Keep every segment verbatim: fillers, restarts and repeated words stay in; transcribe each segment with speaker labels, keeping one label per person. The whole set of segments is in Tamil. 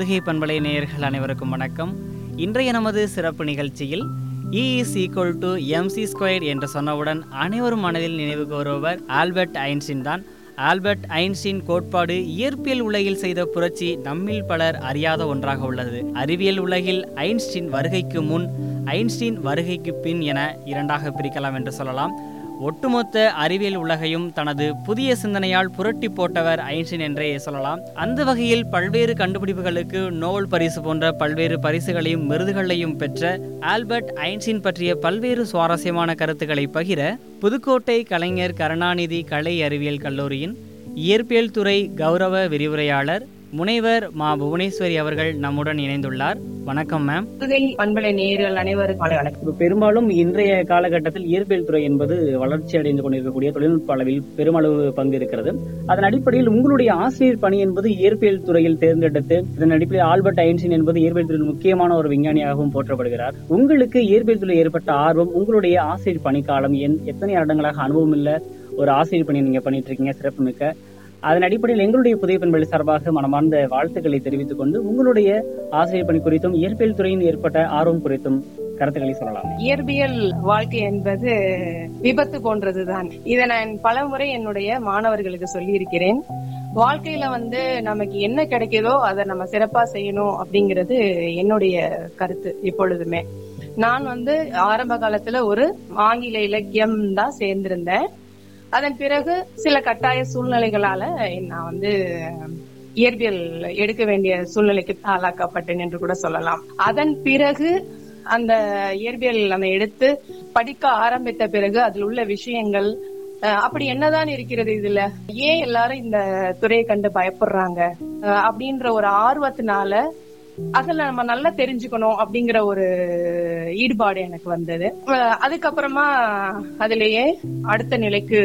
Speaker 1: புதுகை பண்பலை நேயர்கள் அனைவருக்கும் வணக்கம். இன்றைய நமது சிறப்பு நிகழ்ச்சியில் E is equal to mc square என்று சொன்னவுடன் அனைவரும் மனதில் நினைவுக்கு வருபவர் ஆல்பர்ட் ஐன்ஸ்டீன் தான். ஆல்பர்ட் ஐன்ஸ்டீன் கோட்பாடு இயற்பியல் உலகில் செய்த புரட்சி நம்மில் பலர் அறியாத ஒன்றாக உள்ளது. அறிவியல் உலகில் ஐன்ஸ்டீன் வருகைக்கு முன், ஐன்ஸ்டீன் வருகைக்கு பின் என இரண்டாக பிரிக்கலாம் என்று சொல்லலாம். ஒட்டுமொத்த அறிவியல் உலகையும் தனது புதிய சிந்தனையால் புரட்டி போட்டவர் ஐன்ஸ்டீன் என்றே சொல்லலாம். அந்த வகையில் பல்வேறு கண்டுபிடிப்புகளுக்கு நோபல் பரிசு போன்ற பல்வேறு பரிசுகளையும் விருதுகளையும் பெற்ற ஆல்பர்ட் ஐன்ஸ்டீன் பற்றிய பல்வேறு சுவாரஸ்யமான கருத்துக்களை பகிர புதுக்கோட்டை கலைஞர் கருணாநிதி கலை அறிவியல் கல்லூரியின் இயற்பியல் துறை கௌரவ விரிவுரையாளர் முனைவர் மா புவனேஸ்வரி அவர்கள் நம்முடன் இணைந்துள்ளார். வணக்கம் மேம்.
Speaker 2: பண்பலை நேயர்கள் அனைவருக்கும்
Speaker 1: பெரும்பாலும் இன்றைய காலகட்டத்தில் இயற்பியல் துறை என்பது வளர்ச்சி அடைந்து கொண்டிருக்கக்கூடிய தொழில்நுட்ப அளவில் பெருமளவு பங்கு இருக்கிறது. அதன் அடிப்படையில் உங்களுடைய ஆசிரியர் பணி என்பது இயற்பியல் துறையில் தேர்ந்தெடுத்து, இதன் அடிப்படையில் ஆல்பர்ட் ஐன்ஸ்டீன் என்பது இயற்பியல் துறையில் முக்கியமான ஒரு விஞ்ஞானியாகவும் போற்றப்படுகிறார். உங்களுக்கு இயற்பியல் துறையில் ஏற்பட்ட ஆர்வம், உங்களுடைய ஆசிரியர் பணிக்காலம், எத்தனை வருடங்களாக அனுபவம் இல்ல ஒரு ஆசிரியர் பணி நீங்க பண்ணிட்டு இருக்கீங்க, சிறப்பு மிக்க. அதன் அடிப்படையில் எங்களுடைய புதிய பண்பலை சார்பாக மனமார்ந்த வாழ்த்துக்களை தெரிவித்துக் கொண்டு உங்களுடைய ஆசிரியர் பணி குறித்தும் இயற்பியல் துறையின் ஏற்பட்ட ஆர்வம் குறித்தும் கருத்துக்களை சொல்லலாம்.
Speaker 2: இயற்பியல் வாழ்க்கை என்பது விபத்து போன்றதுதான். இதை நான் பல முறை என்னுடைய மாணவர்களுக்கு சொல்லி இருக்கிறேன். வாழ்க்கையில வந்து நமக்கு என்ன கிடைக்குதோ அதை நம்ம சிறப்பா செய்யணும் அப்படிங்கிறது என்னுடைய கருத்து. இப்பொழுதுமே நான் வந்து ஆரம்ப காலத்துல ஒரு ஆங்கில இலக்கியம் தான் சேர்ந்திருந்தேன். அதன் பிறகு சில கட்டாய சூழ்நிலைகளால நான் வந்து இயற்பியல் எடுக்க வேண்டிய சூழ்நிலைக்கு ஆளாக்கப்பட்டேன் என்று கூட சொல்லலாம். அதன் பிறகு அந்த இயற்பியல் அந்த எடுத்து படிக்க ஆரம்பித்த பிறகு அதில் உள்ள விஷயங்கள் அப்படி என்னதான் இருக்கிறது, இதுல ஏன் எல்லாரும் இந்த துறையை கண்டு பயப்படுறாங்க அப்படின்ற ஒரு ஆர்வத்தினால அதுல நம்ம நல்லா தெரிஞ்சுக்கணும் அப்படிங்கிற ஒரு ஈடுபாடு எனக்கு வந்தது. அதுக்கப்புறமா அதுலயே அடுத்த நிலைக்கு,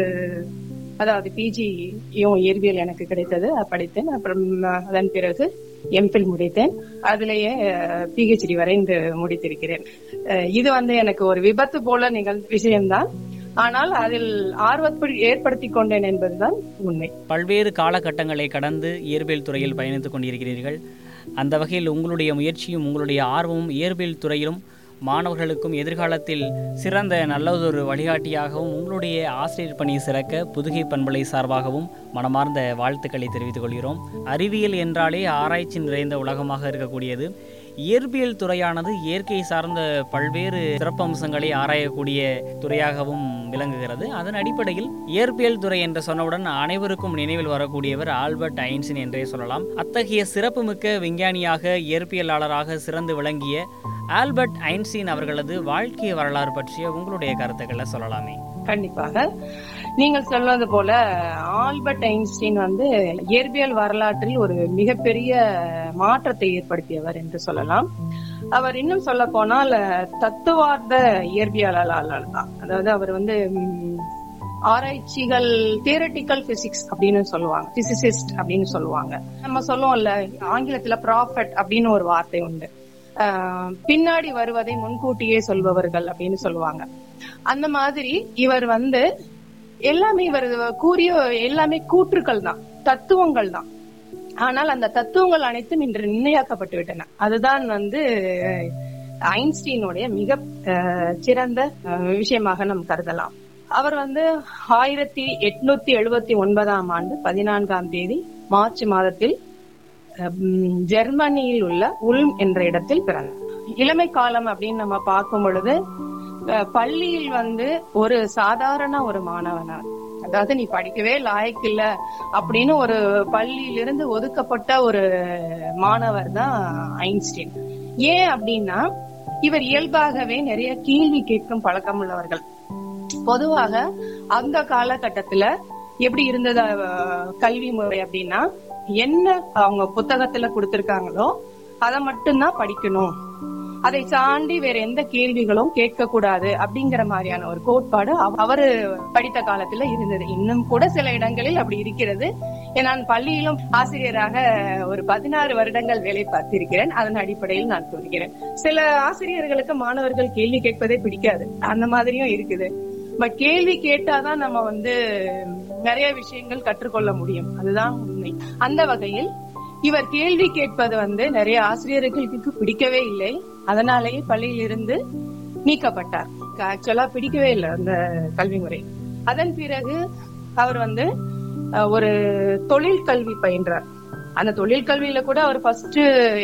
Speaker 2: அதாவது பிஜியும் இயற்பியல் எனக்கு கிடைத்தது, படித்தேன். அப்புறம் அதன் பிறகு எம்பில் முடித்தேன். அதுலயே பிஹெச்டி வரைந்து முடித்திருக்கிறேன். இது வந்து எனக்கு ஒரு விபத்து போல நிகழ்ந்த விஷயம்தான். ஆனால் அதில் ஆர்வத்தை ஏற்படுத்தி கொண்டேன் என்பதுதான் உண்மை.
Speaker 1: பல்வேறு காலகட்டங்களை கடந்து இயற்பியல் துறையில் பயணித்துக் கொண்டிருக்கிறீர்கள். அந்த வகையில் உங்களுடைய முயற்சியும் உங்களுடைய ஆர்வமும் இயற்பியல் துறையிலும் மாணவர்களுக்கும் எதிர்காலத்தில் சிறந்த நல்லதொரு வழிகாட்டியாகவும் உங்களுடைய ஆசிரியர் பணி சிறக்க புதுகை பண்பலை சார்பாகவும் மனமார்ந்த வாழ்த்துக்களை தெரிவித்துக் கொள்கிறோம். அறிவியல் என்றாலே ஆராய்ச்சி நிறைந்த உலகமாக இருக்கக்கூடியது. இயற்பியல் துறையானது இயற்கை சார்ந்த பல்வேறு சிறப்பம்சங்களை ஆராயக்கூடிய துறையாகவும் விளங்குகிறது. அதன் அடிப்படையில் இயற்பியல் துறை என்று சொன்னவுடன் அனைவருக்கும் நினைவில் வரக்கூடியவர் ஆல்பர்ட் ஐன்ஸ்டீன் என்றே சொல்லலாம். அத்தகைய சிறப்புமிக்க விஞ்ஞானியாக, இயற்பியலாளராக சிறந்து விளங்கிய ஆல்பர்ட் ஐன்ஸ்டீன் அவர்களது வாழ்க்கை வரலாறு பற்றிய உங்களுடைய கருத்துக்களை சொல்லலாமே.
Speaker 2: கண்டிப்பாக. நீங்கள் சொல்வது போல ஆல்பர்ட் ஐன்ஸ்டீன் வந்து இயற்பியல் வரலாற்றில் ஒரு மிகப்பெரிய மாற்றத்தை ஏற்படுத்தியவர் என்று சொல்லலாம். அவர் இன்னும் சொல்ல போனால் தத்துவார்த்த இயற்பியலாளர் தான். அதாவது அவர் வந்து ஆராய்ச்சிகள் தியரட்டிக்கல் பிசிக்ஸ் அப்படின்னு சொல்லுவாங்க, பிசிசிஸ்ட் அப்படின்னு சொல்லுவாங்க. நம்ம சொல்லுவோம்ல, ஆங்கிலத்துல ப்ராஃபட் அப்படின்னு ஒரு வார்த்தை உண்டு. பின்னாடி வருவதை முன்கூட்டியே சொல்பவர்கள் அப்படின்னு சொல்லுவாங்க. அந்த மாதிரி இவர் வந்து எல்லாமே இவர் கூறிய எல்லாமே கூற்றுக்கள் தான், தத்துவங்கள் தான். ஆனால் அந்த தத்துவங்கள் அனைத்தும் இன்று நிர்ணயிக்கப்பட்டு விட்டன. அதுதான் வந்து ஐன்ஸ்டீனுடைய மிக சிறந்த விஷயமாக நாம் கருதலாம். அவர் வந்து ஆயிரத்தி எட்நூத்தி எழுபத்தி ஒன்பதாம் ஆண்டு பதினான்காம் தேதி மார்ச் மாதத்தில் ஜெர்மனியில் உள்ள உல்ம் என்ற இடத்தில் பிறந்தார். இளமை காலம் அப்படின்னு நம்ம பார்க்கும் பொழுது பள்ளியில் வந்து ஒரு சாதாரண ஒரு மாணவனார், அதாவது நீ படிக்கவே லாயக்கு இல்ல அப்படின்னு ஒரு பள்ளியிலிருந்து ஒதுக்கப்பட்ட ஒரு மாணவர் தான் ஐன்ஸ்டீன். ஏன் அப்படின்னா இவர் இயல்பாகவே நிறைய கேள்வி கேட்கும் பழக்கம் உள்ளவர்கள். பொதுவாக அந்த காலகட்டத்துல எப்படி இருந்தது கல்வி முறை அப்படின்னா, என்ன அவங்க புத்தகத்துல கொடுத்திருக்காங்களோ அதை மட்டும்தான் படிக்கணும், அதை தாண்டி வேற எந்த கேள்விகளும் கேட்க கூடாது அப்படிங்கிற மாதிரியான ஒரு கோட்பாடு அவரு படித்த காலத்துல இருந்தது. இன்னும் கூட சில இடங்களில் அப்படி இருக்கிறது. நான் பள்ளியிலும் ஆசிரியராக ஒரு பதினாறு வருடங்கள் வேலை பார்த்திருக்கிறேன். அதன் அடிப்படையில் நான் சொல்கிறேன். சில ஆசிரியர்களுக்கு மாணவர்கள் கேள்வி கேட்பதே பிடிக்காது, அந்த மாதிரியும் இருக்குது. பட் கேள்வி கேட்டாதான் நம்ம வந்து நிறைய விஷயங்கள் கற்றுக்கொள்ள முடியும், அதுதான் உண்மை. அந்த வகையில் இவர் கேள்வி கேட்பது வந்து நிறைய ஆசிரியர்களுக்கு பிடிக்கவே இல்லை. அதனாலேயே பள்ளியிலிருந்து நீக்கப்பட்டார். ஆக்சுவலா பிடிக்கவே இல்லை அந்த கல்வி முறை. அதன் பிறகு அவர் வந்து ஒரு தொழில் கல்வி பயின்றார். அந்த தொழில் கல்வியில கூட அவர் ஃபர்ஸ்ட்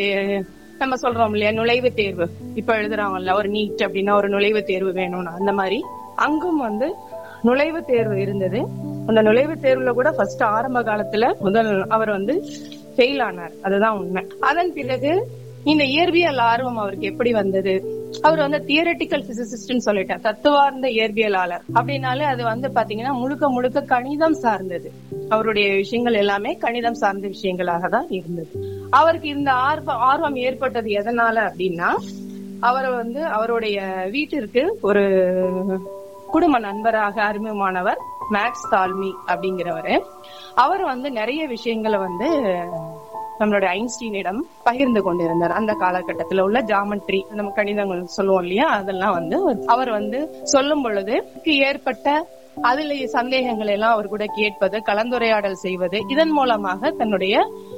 Speaker 2: நம்ம சொல்றோம் இல்லையா, நுழைவுத் தேர்வு இப்ப எழுதுறாங்கல்ல, ஒரு நீட் அப்படின்னா ஒரு நுழைவுத் தேர்வு வேணும்னு, அந்த மாதிரி அங்கும் வந்து நுழைவுத் தேர்வு இருந்தது. அந்த நுழைவுத் தேர்வுல கூட ஃபர்ஸ்ட் ஆரம்ப காலத்துல முதல் அவர் வந்து ஃபெயில் ஆனார். அதுதான் உண்மை. அதன் பிறகு இந்த இயற்பியல் ஆர்வம் அவருக்கு எப்படி வந்தது? அவர் வந்து தியரட்டிக்கல் பிசிசிஸ்ட்னு சொல்லிட்டார், தத்துவார்ந்த இயற்பியலாளர். அப்படின்னாலே அது வந்து பாத்தீங்கன்னா முழுக்க முழுக்க கணிதம் சார்ந்தது. அவருடைய விஷயங்கள் எல்லாமே கணிதம் சார்ந்த விஷயங்களாக தான் இருந்தது. அவருக்கு இந்த ஆர்வம் ஆர்வம் ஏற்பட்டது எதனால அப்படின்னா, அவர் வந்து அவருடைய வீட்டிற்கு ஒரு குடும்ப நண்பராக அறிமுகமானவர் மேக்ஸ் தால்மி அப்படிங்கிறவரு. அவர் வந்து நிறைய விஷயங்களை வந்து நம்மளுடைய ஐன்ஸ்டீனிடம் பகிர்ந்து கொண்டிருந்தார். அந்த காலகட்டத்தில் உள்ள ஜாமெட்ரி, நம்ம கணிதங்கள் சொல்லுவோம் இல்லையா, அதெல்லாம் வந்து அவர் வந்து சொல்லும் பொழுது ஏற்பட்ட அதுல சந்தேகங்கள் எல்லாம் அவர் கூட கேட்பது, கலந்துரையாடல் செய்வது, இதன் மூலமாக தன்னுடைய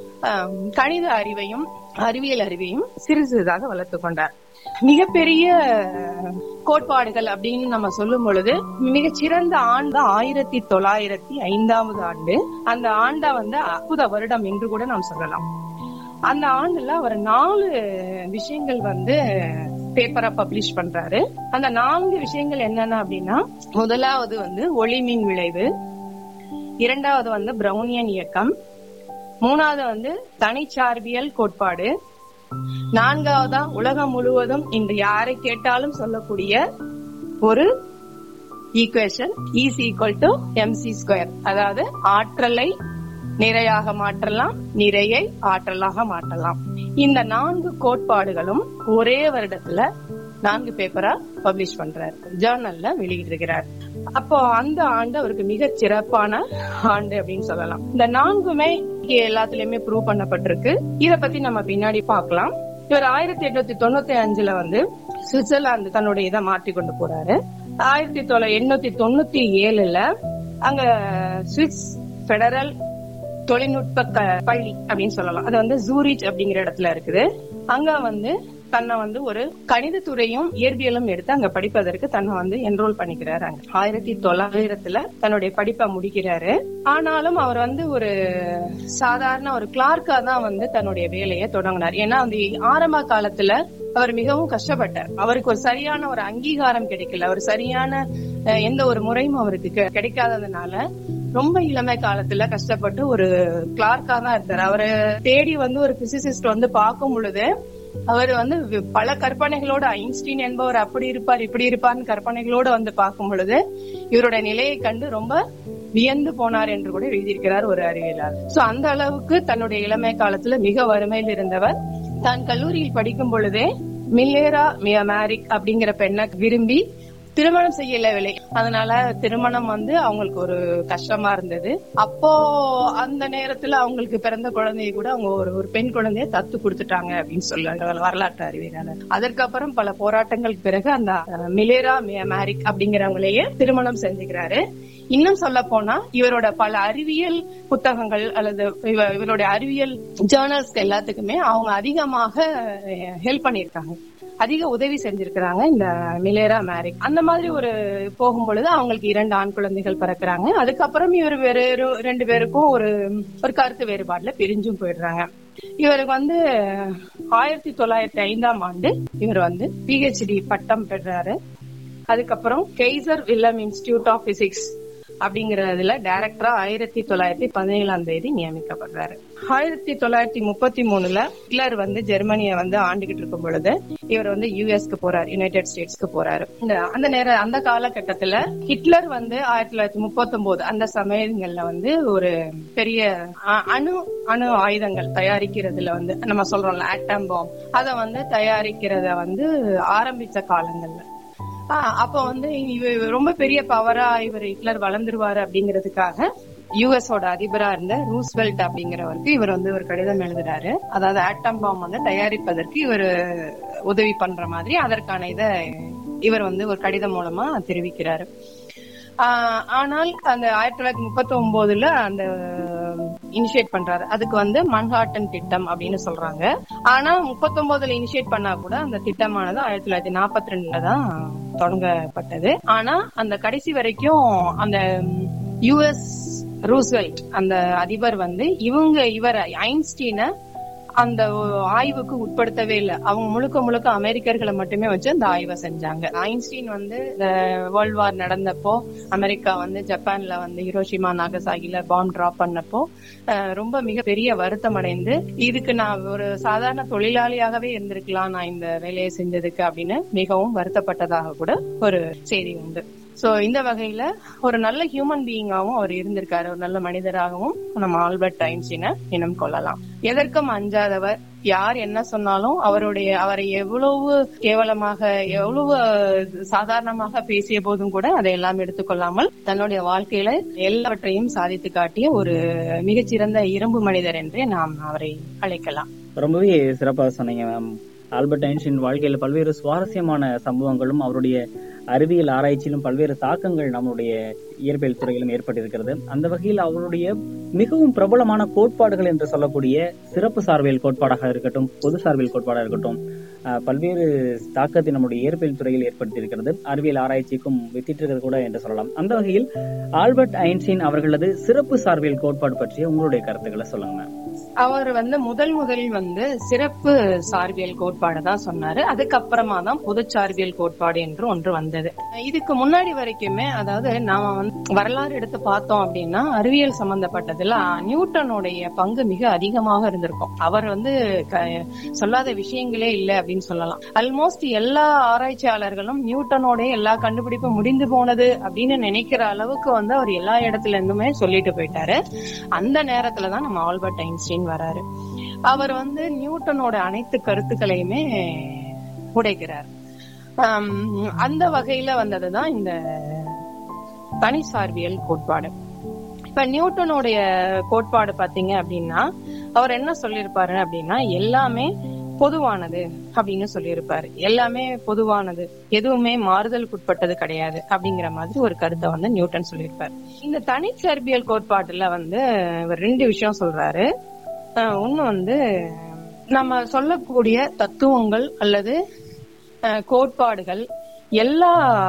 Speaker 2: கணித அறிவையும் அறிவியல் அறிவையும் சிறு சிறிதாக வளர்த்து கொண்டார். மிகப்பெரிய கோட்பாடுகள் அப்படின்னு நம்ம சொல்லும் பொழுது மிகச்சிறந்த ஆண்டு ஆயிரத்தி தொள்ளாயிரத்தி ஐந்தாவது ஆண்டு. அந்த ஆண்டா வந்து அற்புத வருடம் என்று கூட நாம் சொல்லலாம். அந்த ஆண்டுல அவர் நாலு விஷயங்கள் வந்து பேப்பரா பப்ளிஷ் பண்றாரு. அந்த நான்கு விஷயங்கள் என்னென்ன அப்படின்னா, முதலாவது வந்து ஒளிமின் விளைவு, இரண்டாவது வந்து பிரவுனியன் இயக்கம், மூணாவது வந்து தனிச்சார்பியல் கோட்பாடு, நான்காவதா உலகம் முழுவதும் இன்று யாரை கேட்டாலும் சொல்லக்கூடிய ஒரு equation, E is equal to mc square. அதாவது ஆற்றலை நிறையாக மாற்றலாம், நிறையை ஆற்றலாக மாற்றலாம். இந்த நான்கு கோட்பாடுகளும் ஒரே வருடத்துல நான்கு பேப்பரா பப்ளிஷ் பண்றாரு, ஜேர்னல்ல வெளியிட்டிருக்கிறார். அப்போ அந்த ஆண்டு அவருக்கு மிக சிறப்பான ஆண்டு அப்படின்னு சொல்லலாம். இந்த நான்குமே எல்லாத்துலயுமே ப்ரூவ் பண்ணப்பட்டிருக்கு. இத பத்தி நம்ம பின்னாடி பாக்கலாம். இவர் ஆயிரத்தி எட்நூத்தி தொண்ணூத்தி அஞ்சுல வந்து சுவிட்சர்லாந்து தன்னுடைய இதை மாற்றி கொண்டு போறாரு. ஆயிரத்தி தொள்ளாயிரத்தி எண்ணூத்தி தொண்ணூத்தி ஏழுல அங்க சுவிஸ் பெடரல் தொழில்நுட்ப பள்ளி அப்படின்னு சொல்லலாம், அது வந்து ஜூரிச் அப்படிங்கிற இடத்துல இருக்குது. அங்க வந்து தன்னை வந்து ஒரு கணிதத்துறையும் இயற்பியலும் எடுத்து அங்க படிப்பதற்கு தன்னை வந்து என்ரோல் பண்ணிக்கிறாரு. அங்க ஆயிரத்தி தொள்ளாயிரத்துல தன்னுடைய படிப்பை முடிக்கிறாரு. ஆனாலும் அவர் வந்து ஒரு சாதாரண ஒரு கிளார்க்கா தான் வந்து தன்னுடைய வேலையை தொடங்கினார். ஏன்னா அந்த ஆரம்ப காலத்துல அவர் மிகவும் கஷ்டப்பட்டார். அவருக்கு ஒரு சரியான ஒரு அங்கீகாரம் கிடைக்கல, ஒரு சரியான எந்த ஒரு முறையும் அவருக்கு கிடைக்காததுனால ரொம்ப இளமை காலத்துல கஷ்டப்பட்டு ஒரு கிளார்க்கா தான் இருந்தார். அவரை தேடி வந்து ஒரு பிசிசிஸ்ட் வந்து பார்க்கும் பொழுது அவர் வந்து பல கற்பனைகளோட, ஐன்ஸ்டீன் என்பவர் அப்படி இருப்பார் இப்படி இருப்பார்னு கற்பனைகளோட வந்து பார்க்கும் பொழுது இவருடைய நிலையை கண்டு ரொம்ப வியந்து போனார் என்று கூட எழுதியிருக்கிறார் ஒரு அறிவியலாளர். சோ அந்த அளவுக்கு தன்னுடைய இளமை காலத்துல மிக வறுமையில் இருந்தவர். தான் கல்லூரியில் படிக்கும் பொழுதே மில்லேரா மேரிக் அப்படிங்கிற பெண்ணை விரும்பி திருமணம் செய்யவில்லை. அதனால திருமணம் வந்து அவங்களுக்கு ஒரு கஷ்டமா இருந்தது. அப்போ அந்த நேரத்துல அவங்களுக்கு பிறந்த குழந்தைய கூட அவங்க ஒரு ஒரு பெண் குழந்தைய தத்து கொடுத்துட்டாங்க அப்படின்னு சொல்ல வரலாற்று அறிவியலாளர். அதற்கப்புறம் பல போராட்டங்களுக்கு பிறகு அந்த மிலேரா மேரிக் அப்படிங்கிறவங்களையே திருமணம் செஞ்சுக்கிறாரு. இன்னும் சொல்ல போனா இவரோட பல அறிவியல் புத்தகங்கள் அல்லது இவருடைய அறிவியல் ஜேர்னல்ஸ் எல்லாத்துக்குமே அவங்க அதிகமாக ஹெல்ப் பண்ணிருக்காங்க, அதிக உதவி செஞ்சிருக்கிறாங்க இந்த மிலேரா மேரிக். அந்த மாதிரி ஒரு போகும் பொழுது அவங்களுக்கு இரண்டு ஆண் குழந்தைகள் பிறக்கிறாங்க. அதுக்கப்புறம் இவர் வேற ரெண்டு பேருக்கும் ஒரு ஒரு கருத்து வேறுபாடுல பிரிஞ்சும் போயிடுறாங்க. இவருக்கு வந்து ஆயிரத்தி தொள்ளாயிரத்தி ஐந்தாம் ஆண்டு இவர் வந்து பிஹெச்டி பட்டம் பெறாரு. அதுக்கப்புறம் Kaiser Wilhelm Institute of Physics அப்படிங்கறதுல டைரக்டரா ஆயிரத்தி தொள்ளாயிரத்தி பதினேழாம் தேதி நியமிக்கப்படுறாரு. ஆயிரத்தி தொள்ளாயிரத்தி முப்பத்தி மூணுல ஹிட்லர் வந்து ஜெர்மனியை வந்து ஆண்டுகிட்டு இருக்கும் பொழுது இவர் வந்து யூஎஸ்க்கு போறாரு, யுனைடெட் ஸ்டேட்ஸ்க்கு போறாரு. அந்த நேரம் அந்த காலகட்டத்துல ஹிட்லர் வந்து ஆயிரத்தி தொள்ளாயிரத்தி முப்பத்தி ஒன்பது அந்த சமயங்கள்ல வந்து ஒரு பெரிய அணு அணு ஆயுதங்கள் தயாரிக்கிறதுல வந்து நம்ம சொல்றோம்ல ஆட்டம் பாம், அத வந்து தயாரிக்கிறத வந்து ஆரம்பிச்ச காலங்கள்ல அப்ப வந்து இவர் ரொம்ப பெரிய பவரா இவர் ஹிட்லர் வளர்ந்துருவாரு அப்படிங்கறதுக்காக யூஎஸோட அதிபரா இருந்த ரூஸ்வெல்ட் அப்படிங்கிறவருக்கு இவர் வந்து ஒரு கடிதம் எழுதுறாரு. அதாவது ஆட்டம் பாம் வந்து தயாரிப்பதற்கு இவர் உதவி பண்ற மாதிரி அதற்கான இதை இவர் வந்து ஒரு கடிதம் மூலமா தெரிவிக்கிறாரு. ஆஹ் ஆனால் அந்த ஆயிரத்தி தொள்ளாயிரத்தி முப்பத்தி ஒன்பதுல அந்த இனிஷியேட் பண்றாரு. அதுக்கு வந்து மன்ஹாட்டன் திட்டம் அப்படின்னு சொல்றாங்க. ஆனா முப்பத்தி ஒன்பதுல இனிஷியேட் பண்ணா கூட அந்த திட்டமானது ஆயிரத்தி தொள்ளாயிரத்தி நாற்பத்தி ரெண்டுல தான் தொடங்கப்பட்டது. ஆனா அந்த கடைசி வரைக்கும் அந்த யுஎஸ் ரூஸ்வெல்ட் அந்த அதிபர் வந்து இவங்க இவர ஐன்ஸ்டீனை அந்த ஆய்வுக்கு உட்படுத்தவே இல்லை. அவங்க முழுக்க முழுக்க அமெரிக்கர்களை மட்டுமே வச்சு அந்த ஆய்வை செஞ்சாங்க. ஐன்ஸ்டீன் வந்து இந்த வேர்ல்ட் வார் நடந்தப்போ அமெரிக்கா வந்து ஜப்பான்ல வந்து ஹிரோஷிமா நாகசாகில பாம்பு டிராப் பண்ணப்போ ரொம்ப மிகப்பெரிய வருத்தம் அடைந்து, இதுக்கு நான் ஒரு சாதாரண தொழிலாளியாகவே இருந்திருக்கலாம் நான் இந்த வேலையை செஞ்சதுக்கு அப்படின்னு மிகவும் வருத்தப்பட்டதாக கூட ஒரு செய்தி உண்டு. சோ இந்த வகையில ஒரு நல்ல ஹியூமன் பீயிங்காவும் அவர் இருந்திருக்காரு. ஒரு நல்ல மனிதராகவும் நம்ம ஆல்பர்ட் ஐன்ஸ்டீனை இனம் கொள்ளலாம். எதற்கும் அஞ்சாதவர், யார் என்ன சொன்னாலும் அவருடைய அவரை எவ்வளவு கேவலமாக எவ்வளவு சாதாரணமாக பேசிய போதும் கூட அதையெல்லாம் எடுத்துக்கொள்ளாமல் தன்னுடைய வாழ்க்கையில எல்லாவற்றையும் சாதித்து காட்டிய ஒரு மிகச்சிறந்த இரும்பு மனிதர் என்றே நாம் அவரை அழைக்கலாம்.
Speaker 1: ரொம்பவே சிறப்பாக சொன்னீங்க மேம். ஆல்பர்ட் ஐன்ஸ்டீன் வாழ்க்கையில பல்வேறு சுவாரஸ்யமான சம்பவங்களும் அவருடைய அறிவியல் ஆராய்ச்சியிலும் பல்வேறு தாக்கங்கள் நம்மளுடைய இயற்பியல் துறையிலும் ஏற்பட்டிருக்கிறது. அந்த வகையில் அவருடைய மிகவும் பிரபலமான கோட்பாடுகள் என்று சொல்லக்கூடிய சிறப்பு சார்பியல் கோட்பாடாக இருக்கட்டும், பொது சார்பியல் கோட்பாடாக இருக்கட்டும், பல்வேறு தாக்கத்தை நம்முடைய இயற்பியல் துறையில் ஏற்படுத்தியிருக்கிறது. அறிவியல் ஆராய்ச்சிக்கும் வித்திட்டிருக்கிறது கூட என்று சொல்லலாம். அந்த வகையில் ஆல்பர்ட் ஐன்ஸ்டீன் அவர்களது சிறப்பு சார்பியல் கோட்பாடு பற்றிய உங்களுடைய கருத்துக்களை சொல்லுங்க மேம்.
Speaker 2: அவர் வந்து முதல் முதலில் வந்து சிறப்பு சார்பியல் கோட்பாடு தான் சொன்னாரு. அதுக்கப்புறமா தான் பொது சார்பியல் கோட்பாடு என்று ஒன்று வந்தது. இதுக்கு முன்னாடி வரைக்குமே, அதாவது நாம வந்து வரலாறு எடுத்து பார்த்தோம் அப்படின்னா அறிவியல் சம்பந்தப்பட்டதுல நியூட்டனுடைய பங்கு மிக அதிகமாக இருந்திருக்கும். அவர் வந்து சொல்லாத விஷயங்களே இல்லை அப்படின்னு சொல்லலாம். ஆல்மோஸ்ட் எல்லா ஆராய்ச்சியாளர்களும் நியூட்டனோடைய எல்லா கண்டுபிடிப்பும் முடிந்து போனது அப்படின்னு நினைக்கிற அளவுக்கு வந்து அவர் எல்லா இடத்துல இருந்துமே சொல்லிட்டு போயிட்டாரு. அந்த நேரத்துலதான் நம்ம ஆல்பர்ட் ஐன்ஸ்டீன் வராரு. அவர் வந்து நியூட்டனோட அனைத்து கருத்துக்களையுமே உடைக்கிறார். அந்த வகையில வந்ததுதான் இந்த தனி சார்பியல் கோட்பாடு. இப்ப நியூட்டனுடைய கோட்பாடு பாத்தீங்க அப்படின்னா அவர் என்ன சொல்லியிருப்பாரு அப்படின்னா எல்லாமே பொதுவானது அப்படின்னு சொல்லியிருப்பாரு. எல்லாமே பொதுவானது, எதுவுமே மாறுதலுக்கு உட்பட்டது கிடையாது அப்படிங்கிற மாதிரி ஒரு கருத்தை வந்து நியூட்டன் சொல்லியிருப்பாரு. இந்த தனிச்சார்பியல் கோட்பாட்டுல வந்து இவர் ரெண்டு விஷயம் சொல்றாரு. ஒண்ணு வந்து நம்ம சொல்லக்கூடிய தத்துவங்கள் அல்லது கோட்பாடுகள் எல்லா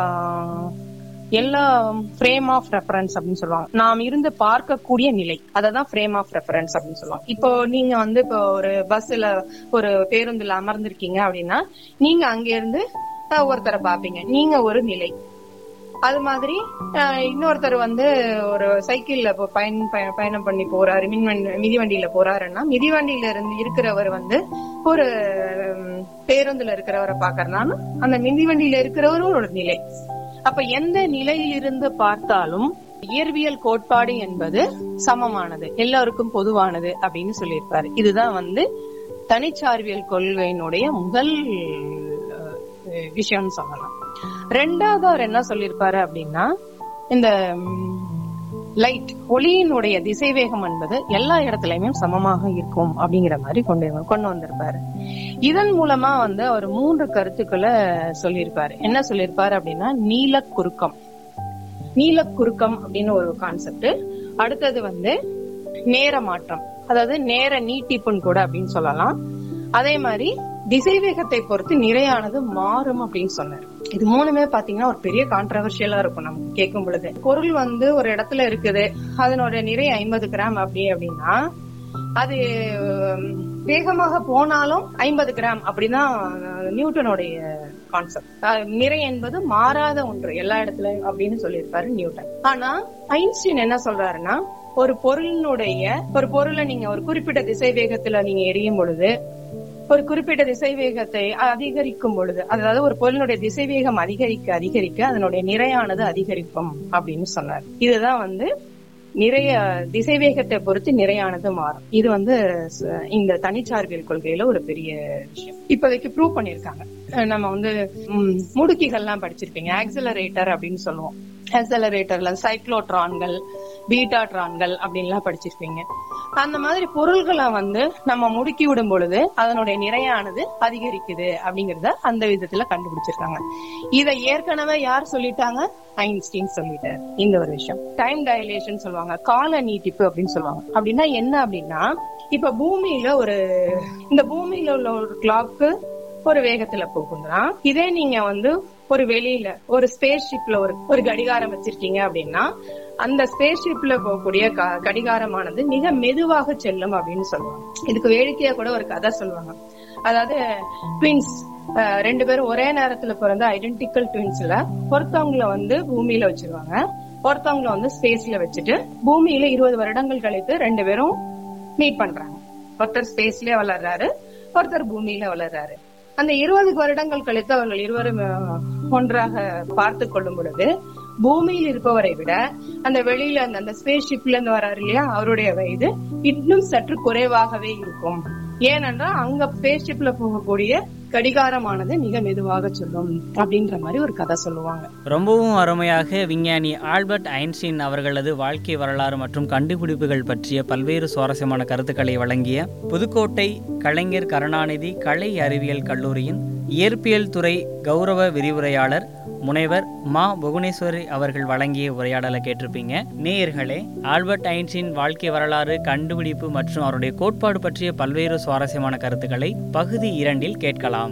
Speaker 2: எல்லா ஃப்ரேம் ஆஃப் ரெஃபரன்ஸ் அப்படின்னு சொல்லுவாங்க. நாம் இருந்து பார்க்கக்கூடிய நிலை, அததான் ஃப்ரேம் ஆஃப் ரெஃபரன்ஸ் அப்படின்னு சொல்லுவாங்க. இப்போ நீங்க வந்து இப்போ ஒரு பஸ்ல ஒரு பேருந்துல அமர்ந்திருக்கீங்க அப்படின்னா நீங்க அங்க இருந்து ஒருத்தரை பாப்பீங்க, நீங்க ஒரு நிலை. அது மாதிரி இன்னொருத்தர் வந்து ஒரு சைக்கிள்ல பயன் பயணம் பண்ணி போறாரு, மிதிவண்டியில போறாருன்னா மிதிவண்டியில இருந்து இருக்கிறவர் வந்து ஒரு பேருந்துல இருக்கிறவரை பாக்கறதுனால அந்த மிதிவண்டியில இருக்கிறவரும் ஒரு நிலை. அப்ப எந்த நிலையிலிருந்து பார்த்தாலும் இயற்பியல் கோட்பாடு என்பது சமமானது, எல்லாருக்கும் பொதுவானது அப்படின்னு சொல்லியிருப்பாரு. இதுதான் வந்து தனிச்சார்பியல் கொள்கையினுடைய முதல் விஷயம்னு சொல்லலாம். ரெண்டாவது அவர் என்ன சொல்லியிருப்பாரு அப்படின்னா இந்த லைட் ஒளியினுடைய திசைவேகம் என்பது எல்லா இடத்துலயுமே சமமாக இருக்கும் அப்படிங்கிற மாதிரி கொண்டு கொண்டு வந்திருப்பாரு. இதன் மூலமா வந்து அவர் மூன்று கருத்துக்களை சொல்லியிருப்பாரு. என்ன சொல்லியிருப்பாரு அப்படின்னா நீல குறுக்கம், நீல குறுக்கம் அப்படின்னு ஒரு கான்செப்ட். அடுத்தது வந்து நேர மாற்றம், அதாவது நேர நீட்டிப்புன்னு கூட அப்படின்னு சொல்லலாம். அதே மாதிரி திசைவேகத்தை பொறுத்து நிறையானது மாறும் அப்படின்னு சொன்னார். இது மூணுமே பாத்தீங்கன்னா ஒரு பெரிய கான்ட்ரவர்ஷியலா இருக்கும் நமக்கு கேட்கும் பொழுது. பொருள் வந்து ஒரு இடத்துல இருக்குது, அதனோட நிறை ஐம்பது கிராம் அப்படி அப்படின்னா அது வேகமாக போனாலும் ஐம்பது கிராம் அப்படிதான் நியூட்டனுடைய கான்செப்ட். நிறை என்பது மாறாத ஒன்று எல்லா இடத்துலயும் அப்படின்னு சொல்லியிருப்பாரு நியூட்டன். ஆனா ஐன்ஸ்டீன் என்ன சொல்றாருன்னா ஒரு பொருளினுடைய ஒரு பொருளை நீங்க ஒரு குறிப்பிட்ட திசை வேகத்துல நீங்க எரியும் பொழுது, ஒரு குறிப்பிட்ட திசைவேகத்தை அதிகரிக்கும் பொழுது, அதாவது ஒரு பொருளுடைய திசைவேகம் அதிகரிக்க அதிகரிக்க அதனுடைய நிறையானது அதிகரிக்கும் அப்படின்னு சொன்னார். இதுதான் வந்து நிறைய திசைவேகத்தை பொறுத்து நிறையானது மாறும். இது வந்து இந்த தனிச்சார்பியல் கொள்கையில ஒரு பெரிய விஷயம். இப்போதைக்கு ப்ரூவ் பண்ணிருக்காங்க. நம்ம வந்து முடுக்கிகள்லாம் படிச்சிருப்பீங்க, ஆக்சிலரேட்டர் அப்படின்னு சொல்லுவோம். ஆக்சிலரேட்டர்ல சைக்ளோட்ரான்கள், பீட்டாட்ரான்கள் அப்படின்லாம் படிச்சிருப்பீங்க. அந்த மாதிரி பொருள்களை வந்து நம்ம முடுக்கி விடும் பொழுது அதனுடைய நிறையானது அதிகரிக்குது அப்படிங்கறத அந்த விதத்துல கண்டுபிடிச்சிருக்காங்க. இதை ஏற்கனவே யார் சொல்லிட்டாங்க? ஐன்ஸ்டீன் சொல்லிட்டார். இந்த ஒரு விஷயம் டைம் டைலேஷன் சொல்லுவாங்க, கால நீட்டிப்பு அப்படின்னு சொல்லுவாங்க. அப்படின்னா என்ன அப்படின்னா, இப்ப பூமியில ஒரு இந்த பூமியில உள்ள ஒரு கிளாக்கு ஒரு வேகத்துல போகும்னா, இதே நீங்க வந்து ஒரு வெளியில ஒரு ஸ்பேஸ் ஷிப்ல ஒரு ஒரு கடிகாரம் வச்சிருக்கீங்க அப்படின்னா, அந்த ஸ்பேஸ் ஷிப்ல போகக்கூடிய கடிகாரமானது மிக மெதுவாக செல்லும் அப்படின்னு சொல்லுவாங்க. இதுக்கு வேடிக்கையா கூட ஒரு கதை சொல்லுவாங்க. அதாவது ட்வின்ஸ் ரெண்டு பேரும் ஒரே நேரத்துல பிறந்த ஐடென்டிக்கல் ட்வின்ஸ்ல ஒருத்தவங்களை வந்து பூமியில வச்சிருவாங்க, ஒருத்தவங்களை வந்து ஸ்பேஸ்ல வச்சுட்டு பூமியில இருபது வருடங்கள் கழித்து ரெண்டு பேரும் மீட் பண்றாங்க. ஒருத்தர் ஸ்பேஸ்லயே வளர்றாரு, ஒருத்தர் பூமியில வளர்றாரு. அந்த இருபது வருடங்கள் கழித்து அவர்கள் இருவரும் ஒன்றாக பார்த்து கொள்ளும் பொழுது பூமியில் இருப்பவரை விட அந்த வெளியில அந்த ஸ்பேஸ் ஷிப்ல இருந்து வர்றாரு இல்லையா, அவருடைய வயது இன்னும் சற்று குறைவாகவே இருக்கும். ஏனென்றால் அங்க ஸ்பேஸ் ஷிப்ல போகக்கூடிய கடிகாரமானது மிக மெதுவாக சொல்லும் அப்படின்ற மாதிரி ஒரு கதை சொல்லுவாங்க.
Speaker 1: ரொம்பவும் அருமையாக விஞ்ஞானி ஆல்பர்ட் ஐன்ஸ்டீன் அவர்களது வாழ்க்கை வரலாறு மற்றும் கண்டுபிடிப்புகள் பற்றிய பல்வேறு சுவாரஸ்யமான கருத்துக்களை வழங்கிய புதுக்கோட்டை கலைஞர் கருணாநிதி கலை அறிவியல் கல்லூரியின் இயற்பியல் துறை கௌரவ விரிவுரையாளர் முனைவர் மா புவனேஸ்வரி அவர்கள் வழங்கிய உரையாடலை கேட்டிருப்பீங்க. நேயர்களே, ஆல்பர்ட் ஐன்ஸ்டீன் வாழ்க்கை வரலாறு, கண்டுபிடிப்பு மற்றும் அவருடைய கோட்பாடு பற்றிய பல்வேறு சுவாரஸ்யமான கருத்துக்களை பகுதி இரண்டில் கேட்கலாம்.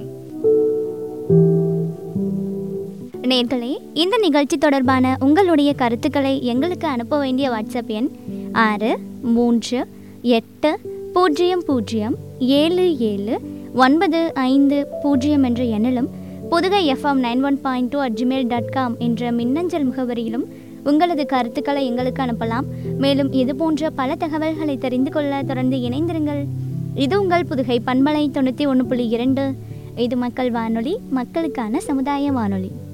Speaker 3: நேயர்களே, இந்த நிகழ்ச்சி தொடர்பான உங்களுடைய கருத்துக்களை எங்களுக்கு அனுப்ப வேண்டிய வாட்ஸ்அப் எண் ஆறு மூன்று எட்டு பூஜ்ஜியம் பூஜ்ஜியம் ஏழு ஏழு ஒன்பது ஐந்து பூஜ்ஜியம் என்ற எண்ணிலும் Pudugai FM nine one point two at Gmail dot com என்ற மின்னஞ்சல் முகவரியிலும் உங்களது கருத்துக்களை எங்களுக்கு அனுப்பலாம். மேலும் இது போன்ற பல தகவல்களை தெரிந்து கொள்ள தொடர்ந்து இணைந்திருங்கள். இது உங்கள் புதுகை பண்பலை தொண்ணூற்றி ஒன்று புள்ளி இரண்டு. இது மக்கள் வானொலி, மக்களுக்கான சமுதாய வானொலி.